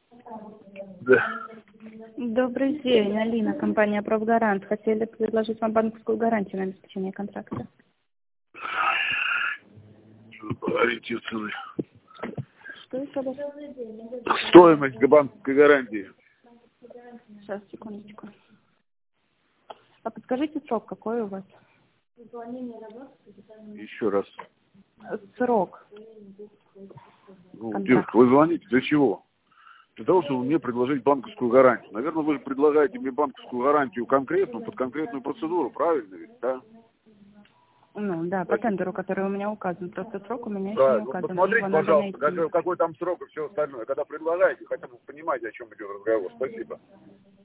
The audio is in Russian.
Да. Добрый день, Алина, компания «Профгарант». Хотели предложить вам банковскую гарантию на обеспечение контракта. Ориентир цены. Что еще раз? Стоимость банковской гарантии. Сейчас, секундочку. А подскажите срок, какой у вас? Еще раз. Срок. Ну, девушка, вы звоните для чего? Для того, чтобы мне предложить банковскую гарантию. Наверное, вы же предлагаете мне банковскую гарантию конкретную, под конкретную процедуру, правильно ведь, да? Ну, да, по тендеру, который у меня указан. Просто срок у меня еще Да, не ну, указан. посмотрите, Его надо пожалуйста, найти. какой там срок и все остальное. Когда предлагаете, хотя бы понимаете, о чем идет разговор. Спасибо.